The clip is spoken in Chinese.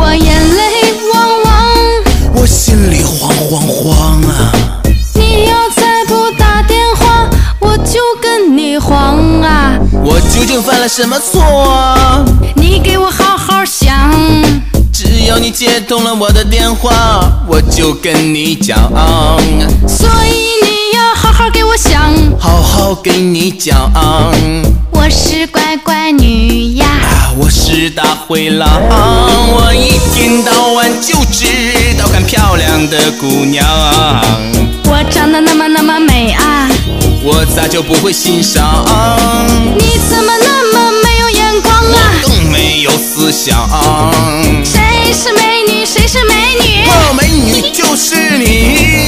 我眼泪汪汪， 我心里慌慌慌啊！ 你要再不打电话，我就跟你慌啊！ 我究竟犯了什么错啊？ 你给我好好想， 只要你接通了我的电话，我就跟你讲， 所以你要好好给我想， 好好跟你讲。 我是乖乖女呀， 我是大灰狼，我一天到晚就知道看漂亮的姑娘。 我长得那么美啊， 我咋就不会欣赏？ 你怎么那么没有眼光啊？ 更没有思想。 谁是美女？谁是美女？ 美女就是你。